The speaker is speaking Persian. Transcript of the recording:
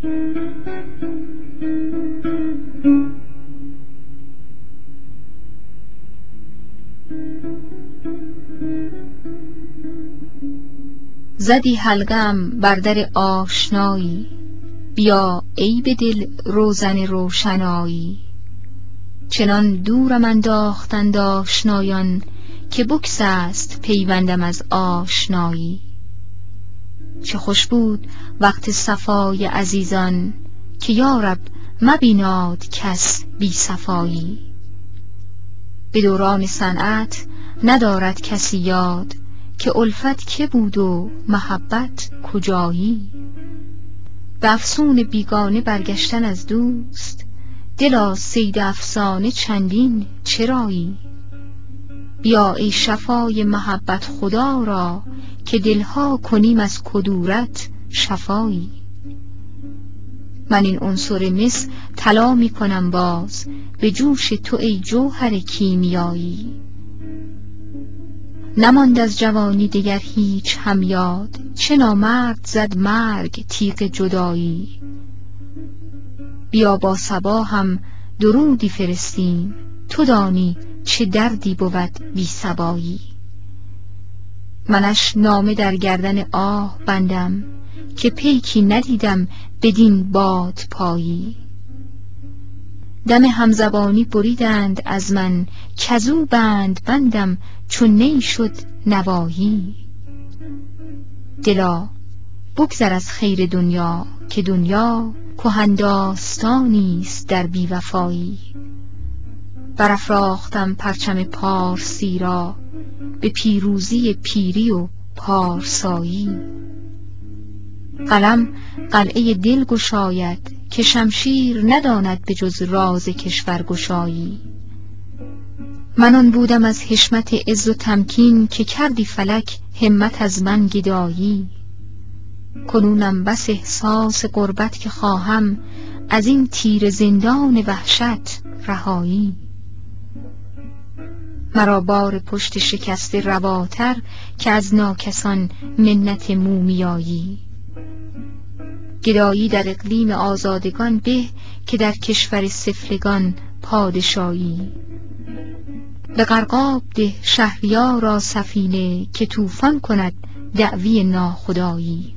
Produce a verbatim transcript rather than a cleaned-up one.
زدی حلقه ام بر در آشنایی، بیا ای به دل روزن روشنایی. چنان دورم انداختند آشنایان، که بگس است پیوندم از آشنایی. چه خوش بود وقت صفای عزیزان، که یارب مبیناد کس بی صفایی. به دوران صنعت ندارد کسی یاد، که الفت که بود و محبت کجایی. به افسون بیگانه برگشتن از دوست، دلا صید افسانه چندین چرایی. بیا ای شفای محبت خدا را، که دلها کنیم از کدورت شفایی. من این عنصر مس طلا می کنم باز، به جوش تو ای جوهر کیمیایی. نماند از جوانی دگر هیچ هم یاد، چه نامرد زد مرگ تیغ جدایی. بیا با صبا هم درودی فرستیم، تو دانی چه دردی بود بی صبایی. منش نامه در گردن آه بندم، که پیکی ندیدم بدین بادپایی. دم همزبانی بریدند از من، کزو بند بندم چون نی شد نوایی. دلا بگذر از خیر دنیا، که دنیا کهن داستانی است در بی وفایی. برافراختم پرچم پارسی را، به پیروزی پیری و پارسایی. قلم قلعه دل گشاید، که شمشیر نداند به جز راز کشورگشایی. من آن بودم از حشمت عز و تمکین، که کردی فلک همت از من گدایی. کنونم بس احساس غربت که خواهم، از این تیره زندان وحشت رهایی. مرا بار پشت شکسته رواتر، که از ناکسان منت مومیایی. گدایی در اقلیم آزادگان به، که در کشور سفلگان پادشایی. به غرقاب ده شهریارا سفینه، که طوفان کند دعوی ناخدایی.